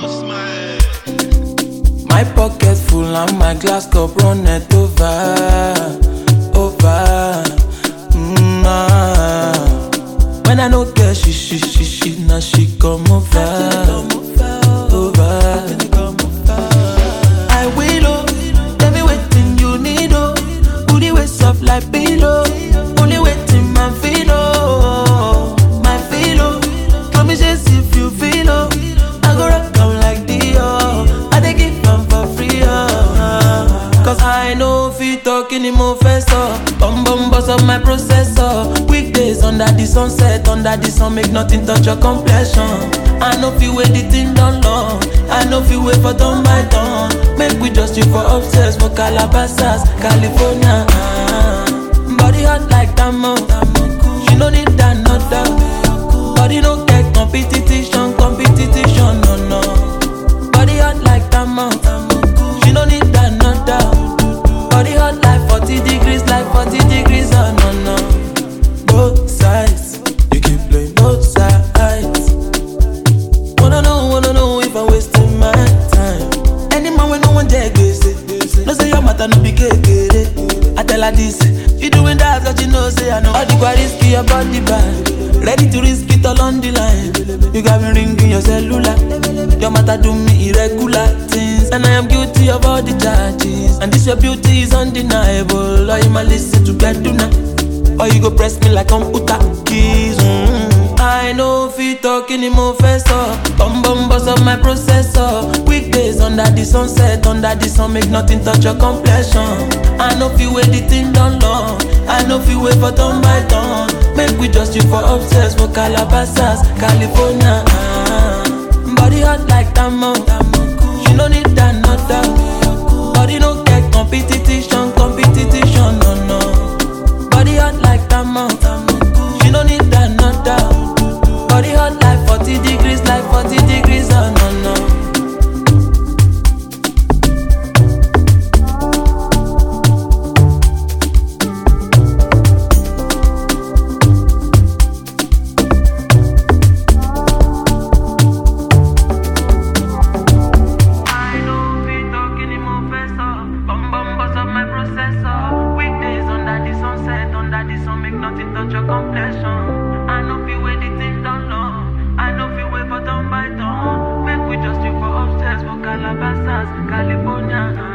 My pocket full and my glass cup runneth over. When I no get she, now she come over. I will, tell me waiting you need, booty way soft like pillow. Only waiting my feel, my feel. Promises if you feel, I go rock out like Dio. I dey give them for free, cause I know if you talk anymore faster. Bum boss up my processor. Weekdays under the sunset, under the sun make nothing touch your complexion. I know if you wait the thing done long. I know if you wait for turn by turn. Make we just you for upstairs for Calabasas, California. Body hot like Tamo. She no need another. Body no get competition, no. Body hot like Tamo. She no need another. Body hot like 40 degrees, no. Both sides, you keep playing both sides. Wanna know if I'm wasting my time. Any man when no one take this, no say your matter no be kekere. I tell her this, she doing that cause she know say I know. All the quite risky your body bad, ready to risk it all on the line. You got me ringing your cellular, your matter do me irregular things, and I am guilty of all the charges. And this your beauty is undeniable. Or you might listen to get to now, or you go press me like computer keys. I know if you talk anymore faster. Bum boss up my processor. Weekdays under the sunset, under the sun make nothing touch your complexion. I know if you wait the thing done long. I know if you wait for turn by turn. Make we just you for upstairs for Calabasas, California. Body hot like Tamo. She no need another. Body no get competition, no. Body hot like Tamo. She no need another. Body hot like 40 degrees, no. I know if you talk anymore faster. Bum boss up my processor. Weekdays under the sunset, under the sun make nothing touch your complexion. I know if you wait the thing done long. I know if you wait for turn by turn. Make we just you for upstairs for Calabasas, California.